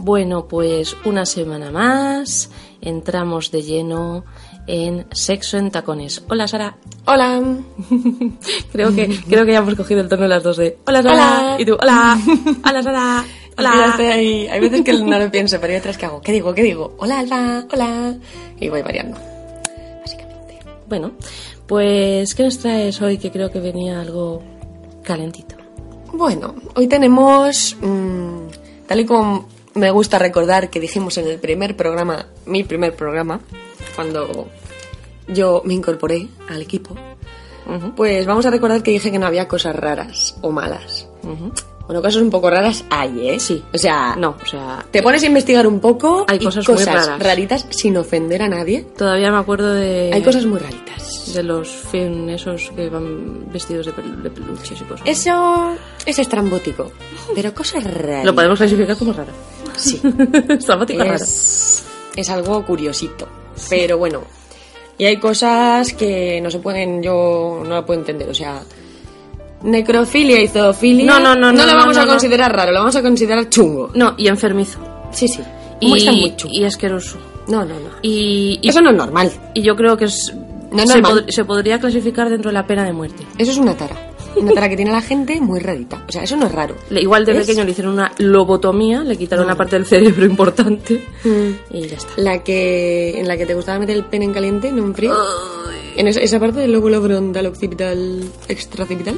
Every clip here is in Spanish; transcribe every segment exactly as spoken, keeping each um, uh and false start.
Bueno, pues una semana más entramos de lleno en Sexo en Tacones. Hola, Sara. Hola. creo que creo que ya hemos cogido el tono de las dos de hola, Sara. Hola. Y tú, hola. Hola, Sara. Hola. Estoy ahí. Hay veces que no lo pienso, pero hay otras que hago. ¿Qué digo? ¿Qué digo? Hola, Alba. Hola. Y voy variando. Básicamente. Bueno, pues ¿qué nos traes hoy? Que creo que venía algo calentito. Bueno, hoy tenemos, mmm, tal y como me gusta recordar que dijimos en el primer programa, mi primer programa, cuando yo me incorporé al equipo, uh-huh. pues vamos a recordar que dije que no había cosas raras o malas. Uh-huh. Bueno, cosas un poco raras hay, ¿eh? Sí. O sea, no, o sea, te pones a investigar un poco hay y cosas, cosas muy raras. raritas sin ofender a nadie. Todavía me acuerdo de... Hay cosas muy raritas. De los film esos que van vestidos de, pel- de peluches y cosas. Eso es estrambótico, pero cosas raras. Lo podemos clasificar como raro. Sí. Estrambótico raro. Es, es algo curiosito. Sí. Pero bueno, y hay cosas que no se pueden, yo no la puedo entender, o sea... Necrofilia y zoofilia. No, no, no, no. No lo vamos no, a no. considerar raro, lo vamos a considerar chungo. No, y enfermizo. Sí, sí. Y, Está muy chungo. y asqueroso. No, no, no. Y, y, Eso no es normal. Y yo creo que es, no es se, normal. pod- se podría clasificar dentro de la pena de muerte. Eso es una tara. Una tara que tiene la gente muy rarita. O sea, eso no es raro. Le, igual de ¿Es? pequeño le hicieron una lobotomía, le quitaron no. una parte del cerebro importante mm. y ya está. La que en la que te gustaba meter el pene en caliente, no en frío. Ay. En esa, esa parte del lóbulo frontal occipital extraoccipital.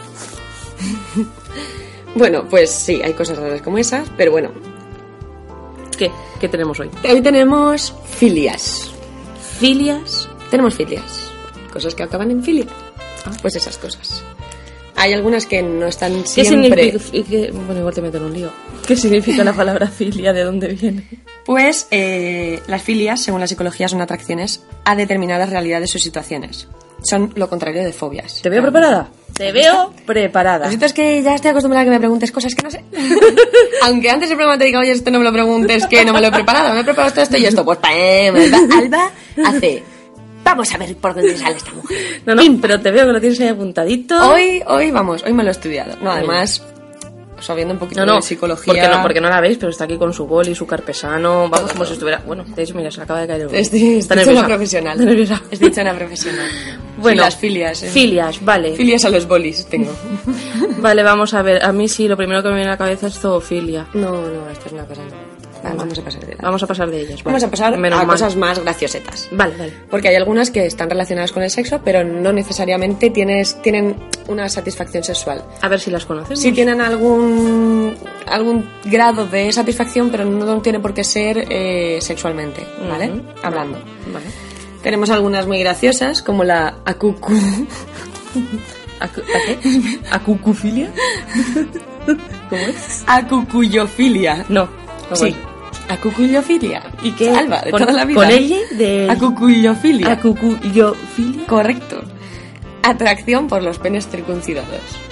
Bueno, pues sí, hay cosas raras como esas, pero bueno. ¿Qué? ¿Qué tenemos hoy? Hoy tenemos filias. ¿Filias? Tenemos filias. Cosas que acaban en filia. Ah. Pues esas cosas. Hay algunas que no están siempre... ¿Qué significa? ¿Qué? Bueno, igual te meto en un lío. ¿Qué significa la palabra filia? ¿De dónde viene? Pues eh, las filias, según la psicología, son atracciones a determinadas realidades o situaciones. Son lo contrario de fobias. ¿Te veo preparada? Te veo preparada. Lo cierto es que ya estoy acostumbrada a que me preguntes cosas que no sé. Aunque antes el programa te diga, oye, esto no me lo preguntes, que no me lo he preparado. Me he preparado esto, esto y esto. Pues ¡pam! Alba, Alba hace... Vamos a ver por dónde sale esta mujer. No, no, pero te veo que lo tienes ahí apuntadito. Hoy, hoy, vamos, hoy me lo he estudiado. No, además... sabiendo un poquito no, no, de psicología. Porque no, porque no la veis, pero está aquí con su boli, su carpesano, vamos, como si estuviera... Bueno, de hecho, mira, se le acaba de caer el... Estoy, está estoy nerviosa. una profesional. Está nerviosa. Estoy hecha una profesional. Bueno, sí, las filias. ¿eh? Filias, vale. Filias a los bolis tengo. Vale, vamos a ver. A mí sí, lo primero que me viene a la cabeza es zoofilia. No, no, esto es una cosa... Vale, vamos a pasar de ellas. Vamos a pasar de ellas. Vale. Vamos a pasar Menos a mal. cosas más graciosetas. Vale, vale. Porque hay algunas que están relacionadas con el sexo, pero no necesariamente tienes, tienen una satisfacción sexual. A ver si las conocemos. Sí tienen algún algún grado de satisfacción, pero no tiene por qué ser eh, sexualmente, ¿vale? Uh-huh. Hablando. Vale. Tenemos algunas muy graciosas, como la acucu... ¿Acu- ¿A qué? ¿Acucufilia? ¿Cómo es? Acucuyofilia. No. ¿cómo Sí. es? Acucullofilia. ¿Y qué? Alba, de con, toda la vida. Con ella de... Acucullofilia. Acucullofilia. Correcto. Atracción por los penes circuncidados.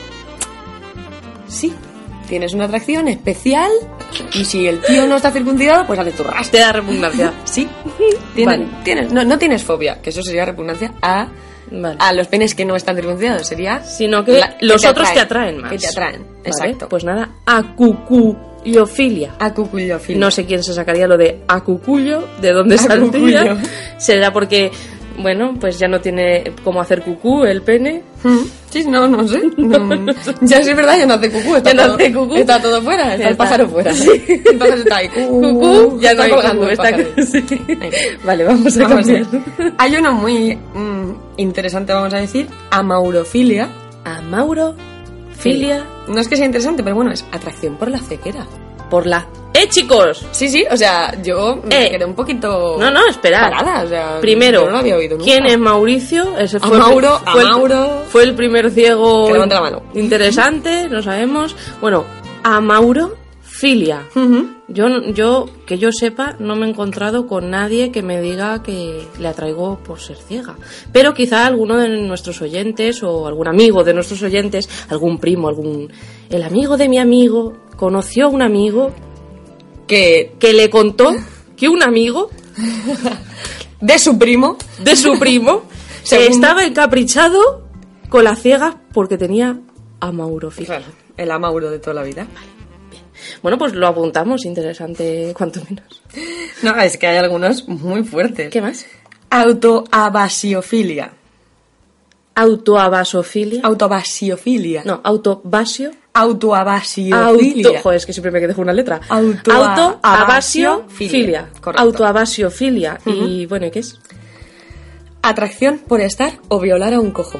Sí. Tienes una atracción especial y si el tío no está circuncidado, pues hace tu Te rastre. da repugnancia. Sí. Tienes, Vale. tienes, no, no tienes fobia, que eso sería repugnancia a, Vale. a los penes que no están circuncidados. Sería... Sino que la- los te otros atraen, te atraen más. Que te atraen, Vale, exacto. pues nada, acucullofilia. Acucullofilia. No sé quién se sacaría lo de acucullo, de dónde Acucullo. saldría. Será porque, bueno, pues ya no tiene cómo hacer cucú el pene. Sí, no, no sé. No. Ya sí es verdad, ya no hace cucú. Está, Ya no todo, hace cucú. está todo fuera. Está, Ya el está. pájaro fuera. Sí. El pájaro está ahí. Cucú, Cucú, ya no está hay colgando cucú, el está pájaro. sí. Venga. Vale, vamos a Vamos a cambiar. ver. Hay uno muy mm, interesante, vamos a decir, amaurofilia. Amaurofilia No es que sea interesante, pero bueno, es atracción por la ceguera. por la... ¡Eh, chicos! Sí, sí, o sea, yo me Eh. quedé un poquito... No, no, esperad. parada, o sea, Primero, yo no lo había oído nunca. ¿quién es Mauricio? Ese fue, Amauro, el, fue, Amauro. El, fue el primer ciego Que levante la mano. interesante, no sabemos. Bueno, amaurofilia. Ujú. Yo, yo, que yo sepa, no me he encontrado con nadie que me diga que le atraigo por ser ciega. Pero quizá alguno de nuestros oyentes o algún amigo de nuestros oyentes, algún primo, algún... El amigo de mi amigo conoció a un amigo Que que le contó que un amigo de su primo... de su primo Segundo. estaba encaprichado con la ciega porque tenía amaurofilia. Claro, el amauro de toda la vida. Bueno, pues lo apuntamos, interesante, cuanto menos. No, es que hay algunos muy fuertes. ¿Qué más? Autoabasiofilia. Autoabasofilia. Autoabasiofilia. No, autobasio. Autoabasiofilia. Auto, joder, es que siempre me quedo con una letra. Autoa- Autoabasiofilia. Correcto. Autoabasiofilia. Y bueno, ¿y qué es? Atracción por estar o violar a un cojo.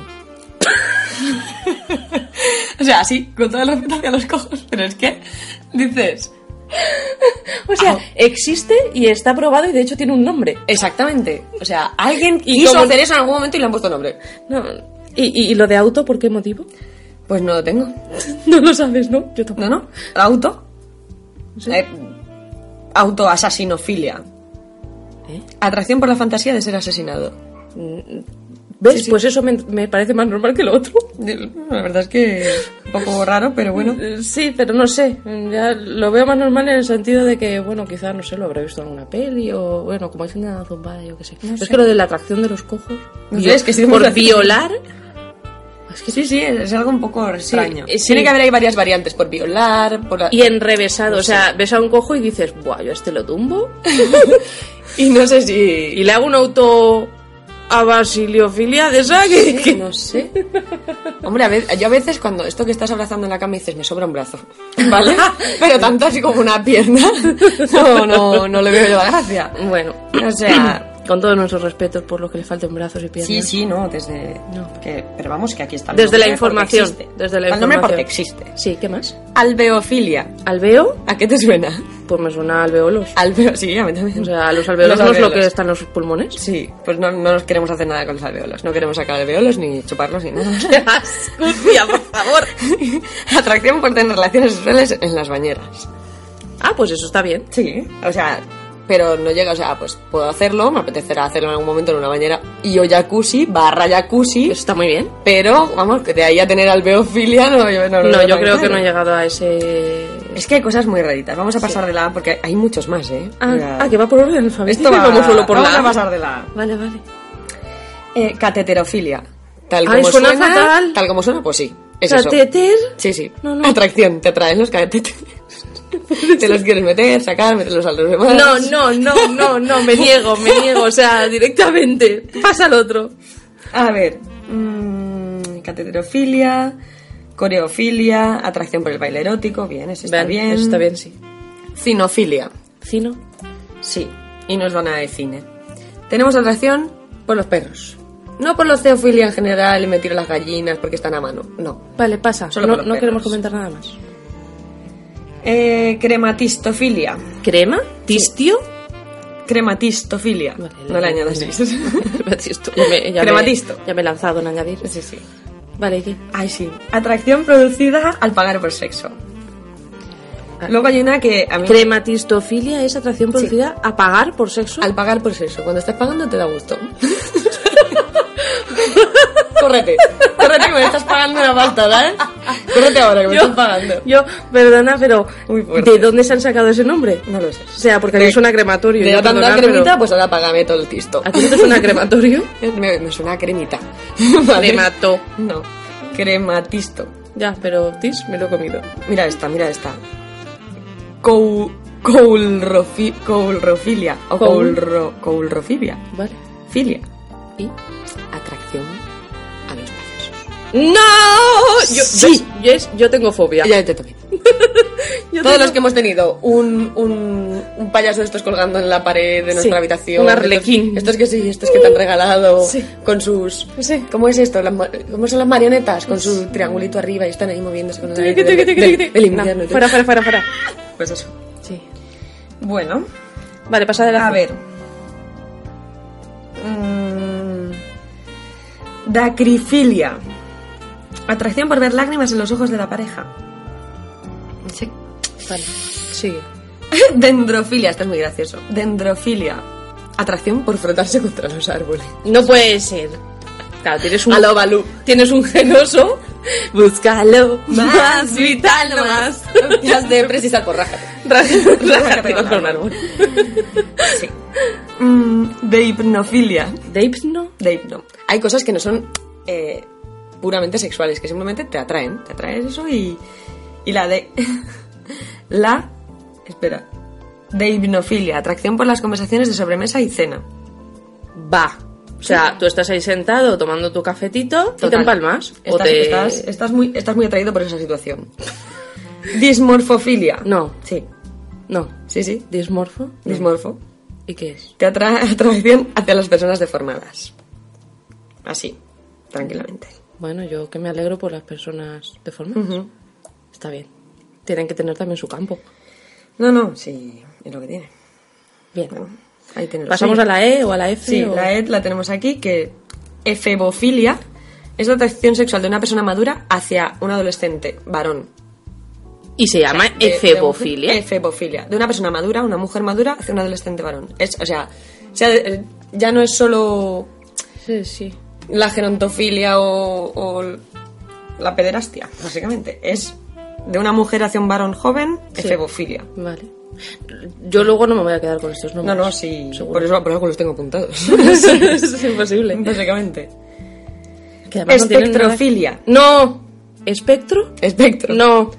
O sea, sí, con todo el respeto hacia los cojos, pero es que dices... O sea, existe y está probado y de hecho tiene un nombre. Exactamente. O sea, alguien Y quiso como- hacer eso en algún momento y le han puesto nombre. No. ¿Y, y, y lo de auto por qué motivo? Pues no lo tengo. No lo sabes, ¿no? Yo tampoco. No, no. Auto. Sí. Eh, autoasasinofilia. ¿Eh? Atracción por la fantasía de ser asesinado. ¿Ves? Sí, sí. Pues eso me, me parece más normal que lo otro. La verdad es que es un poco raro, pero bueno. Eh, Sí, pero no sé. Ya lo veo más normal en el sentido de que, bueno, quizás, no sé, lo habré visto en alguna peli o, bueno, como hay una zumbada, yo qué sé. Pero sé. es que lo de la atracción de los cojos... No vi- sé, es que sí, por hemos- violar... Es que sí, sí, es algo un poco extraño. eh, sí. Tiene que haber ahí varias variarias, por violar, por... Y enrevesado, No o sea, ves a un cojo y dices, buah, yo a este lo tumbo. Y no sé si... Y le hago un auto... a basiliofilia de esa que... que- No sé. Hombre, a veces, yo a veces cuando esto que estás abrazando en la cama dices, me sobra un brazo, ¿vale? Pero tanto así como una pierna, no, no, no le veo yo la gracia. Bueno, O sea... con todos nuestros respetos por los que le falten brazos y piernas. Sí, sí, no, desde... No. Que, pero vamos, que aquí está el Desde la nombre porque información. existe. Desde la El nombre información. porque existe. Sí, ¿qué más? Alveofilia. ¿Alveo? ¿A qué te suena? Pues me suena a alveolos. Alveo, sí, a mí también. O sea, a los alveolos Los no es lo alvéolos. que están en los pulmones. Sí, pues no, no nos queremos hacer nada con los alveolos. No queremos sacar alveolos, ni chuparlos, ni nada. Ascucia, por favor. Atracción por tener relaciones sexuales en las bañeras. Ah, pues eso está bien. Sí, o sea, pero no llega, o sea, pues puedo hacerlo, me apetecerá hacerlo en algún momento en una bañera y o jacuzzi, barra jacuzzi, Eso está muy bien. pero vamos, que de ahí a tener alveofilia no, yo no, lo No, veo yo tan creo que claro. no he llegado a ese... Es que hay cosas muy raritas, vamos a pasar de la A porque hay muchos más, ¿eh? Ah, O sea, ah, que va por orden alfabético esto y va, vamos solo por vamos la a A. pasar de la A. Vale, vale. Eh, cateterofilia. Tal Ay, como suena suena, fatal. tal como suena, pues sí, es eso. ¿Catéter? Sí, sí. No, no. Atracción, te atraen los cateteres. Te los quieres meter, sacar, meterlos a los demás. No, no, no, no, no, me niego, me niego, o sea, directamente. Pasa al otro. A ver, mmm, cateterofilia, coreofilia, atracción por el baile erótico, bien, eso está Ven, bien. eso está bien, sí. Cinofilia, Cino. sí, y no es nada de cine. Tenemos atracción por los perros. No por los zoofilia en general y me tiro las gallinas porque están a mano, no. Vale, pasa. Solo no por los no queremos perros. comentar nada más. Eh, crematistofilia. ¿Crema? ¿Tistio? Crematistofilia. Vale, no le añadas Crematisto. eso. Crematisto. Ya me, ya Crematisto. Me, ya me he lanzado en añadir. Sí, sí. Vale, ¿y qué? Ay, sí. Atracción producida al pagar por sexo. Ah. Luego hay una que a mí... Crematistofilia es atracción producida a pagar por sexo. Al pagar por sexo. Cuando estás pagando te da gusto. Córrete. Córrete que me estás pagando una falta, ¿sabes? Córrete ahora que me Yo- estás pagando. Yo, perdona, pero Muy fuerte. ¿de dónde se han sacado ese nombre? No lo sé. O sea, porque a De- mí suena crematorio. De yo tanta perdonad, cremita, pero- pues ahora págame todo el tisto. ¿A ti no te suena crematorio? Me, me suena a cremita. ¿Vale? Cremato. No. Crematisto. Ya, pero tis me lo he comido. Mira esta, mira esta. Cou... Coulrofi... Coulrofilia. O Coul- coulro... Coulrofilia. Vale. Filia. ¿Y? Atracción a los payasos. ¡No! Yo, Sí. ¿ves? Yo, es- yo tengo fobia. Ya te toqué. Yo Todos tengo- los que hemos tenido un, un, un payaso de estos colgando en la pared de nuestra Sí, habitación. un arlequín. Estos, estos que sí, estos que te han regalado. Sí. Con sus... Sí. ¿Cómo es esto? Las ma- ¿Cómo son las marionetas? Con su triangulito arriba y están ahí moviéndose con los Tiqui, del, tiqui, tiqui, del- tiqui. del No, invierno. y todo. fuera, fuera, fuera, fuera. Pues eso. Sí. Bueno. Vale, pasa de la A ver. Mm, dacrifilia. Atracción por ver lágrimas en los ojos de la pareja. Sí. Vale, sigue. Dendrofilia, esto es muy gracioso. Dendrofilia. Atracción por frotarse contra los árboles. No puede ser. Claro, tienes un... Aló, Balú. Tienes un genoso. Búscalo. Más vital nomás. Te has de precisar por rájate. Rájate contra un árbol. Sí. Mm, de hipnofilia. ¿De hipno? De hipno. Hay cosas que no son eh, puramente sexuales, que simplemente te atraen. Te atraen eso y, y la de... la... Espera. Deipnofilia, atracción por las conversaciones de sobremesa y cena. Va. O sea, tú estás ahí sentado tomando tu cafetito y te Total. empalmas. Estás, o te... estás, estás, muy, estás muy atraído por esa situación. Dismorfofilia. No, Sí, no. sí, sí. ¿Dismorfo? No. Dismorfo. ¿Y qué es? Te atrae atracción hacia las personas deformadas. Así, tranquilamente. Bueno, yo que me alegro por las personas deformadas. Ujú. Está bien. Tienen que tener también su campo. No, no, sí, es lo que tiene. Bien. Bueno, ahí tienes. ¿Pasamos a la E o a la F? Sí, o... la E la tenemos aquí, que efebofilia es la atracción sexual de una persona madura hacia un adolescente varón. Y se llama De- de- efebofilia. efebofilia. De una persona madura, una mujer madura, hacia un adolescente varón. Es, o sea, o sea, eh, ya no es solo Sí, sí. la gerontofilia o, o la pederastia, básicamente. Es de una mujer hacia un varón joven, Sí. efebofilia. Vale. Yo luego no me voy a quedar con estos No, nombres. no, sí. Seguro. Por eso por algo los tengo apuntados. es imposible. Básicamente. Que además no tienen nada- Espectrofilia. No. ¿Espectro? Espectro. No.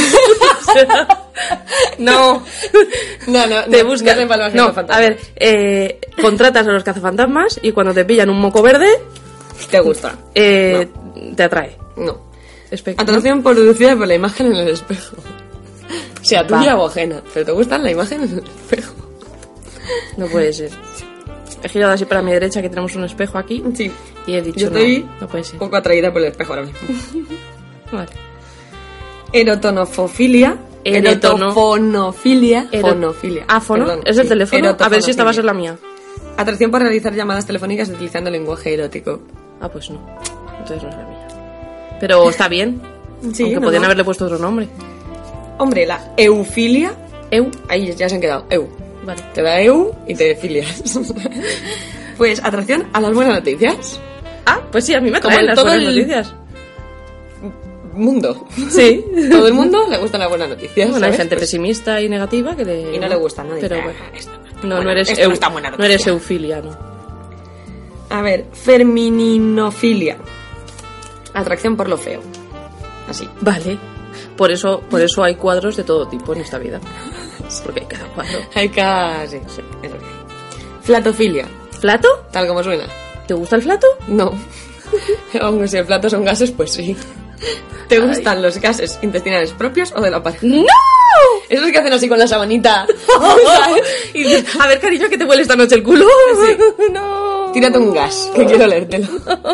no. no, no. Te no, buscas. no te empalmas No, con fantasmas. a ver, eh, contratas a los cazafantasmas y cuando te pillan un moco verde, ¿Te gusta? eh, te atrae. No. Espectro. Atracción producida por la imagen en el espejo. O sea, tuya Va. o ajena. Pero te gusta la imagen en el espejo. No puede ser. He girado así para mi derecha que tenemos un espejo aquí Sí. y he dicho Yo estoy no, no puede ser. un poco atraída por el espejo ahora mismo. Vale. Erotonofofilia. Erotono- Erotofonofilia. Ero- Fonofilia. Ah, fono. Perdón, ¿Es el sí. teléfono? A ver si esta va a ser la mía. Atracción por realizar llamadas telefónicas utilizando lenguaje erótico. Ah, pues no. Entonces no es la mía. Pero está bien. Sí, aunque no, podrían no. haberle puesto otro nombre. Hombre, la eufilia. Eu. Ahí ya se han quedado. Eu. Vale. Te da eu y te filias. Pues atracción a las buenas noticias. Ah, pues sí, a mí me Como traen en las todo buenas el- noticias. Mundo. Sí. Todo el mundo le gustan las buenas noticias. Bueno, hay ¿sabes? gente Pues- pesimista y negativa que le... Y no le gustan, ¿no? Dice, Pero "Ah, bueno. esto no está No, buena- no eres, esto no eu- está buena no eres noticia". eufilia, no. A ver, femininofilia. Atracción por lo feo. Así. Vale. Por eso, por eso hay cuadros de todo tipo en esta vida. Porque hay cada cuadro. Hay casi. Sí, es lo que hay. Flatofilia. ¿Flato? Tal como suena. ¿Te gusta el flato? No. Aunque si el plato son gases, pues sí. ¿Te gustan los gases intestinales propios o de la pareja? ¡No! Esos que hacen así con la sabanita. Y dices, a ver, cariño, ¿qué te huele esta noche el culo? No. Tírate un gas, que quiero leértelo.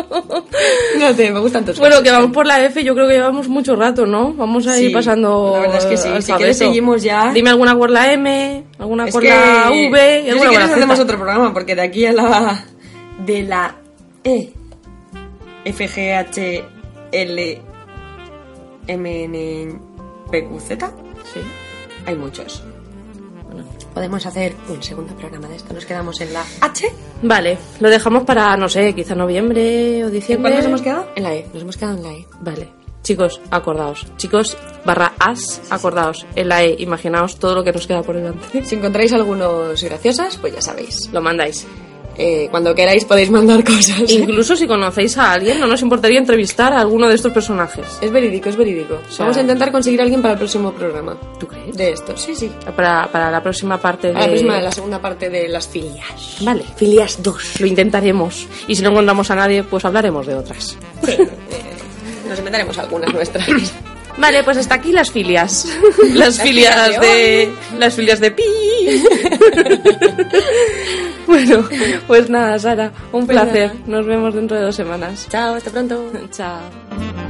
No te, me gustan tus Bueno, gases. que vamos por la F, yo creo que llevamos mucho rato, ¿no? Vamos a ir Sí, pasando. la verdad es que sí. Si alfabeto. quieres seguimos ya. Dime alguna con la M, alguna Es con que la V y yo si alguna con quieres la hacemos Z. otro programa, porque de aquí a la... De la E, F, G, H, L, M, N, P, Q, Z, Sí. hay muchos. Bueno. Podemos hacer un segundo programa de esto. Nos quedamos en la H. Vale, lo dejamos para, no sé, quizá noviembre o ¿En diciembre. cuál nos hemos quedado? En la E. Nos hemos quedado en la E. Vale. Chicos, acordaos. Chicos, barra as, acordaos. En la E, imaginaos todo lo que nos queda por delante. Si encontráis algunos graciosas, pues ya sabéis. Lo mandáis. Eh, cuando queráis podéis mandar cosas. Incluso si conocéis a alguien, no nos importaría entrevistar a alguno de estos personajes. Es verídico, es verídico. sea- Vamos a intentar conseguir a alguien para el próximo programa. ¿Tú crees? De esto, sí, sí. Para, para la próxima parte de... A la próxima, la segunda parte de las filias. Vale, Filias dos. lo intentaremos. Y si no encontramos a nadie, pues hablaremos de otras. Nos inventaremos algunas nuestras. Vale, pues hasta aquí las filias. Las Las filias filias de de... Las filias de pi. Bueno, pues nada, Sara, un Pues placer. nada. Nos vemos dentro de dos semanas. Chao, hasta pronto. Chao.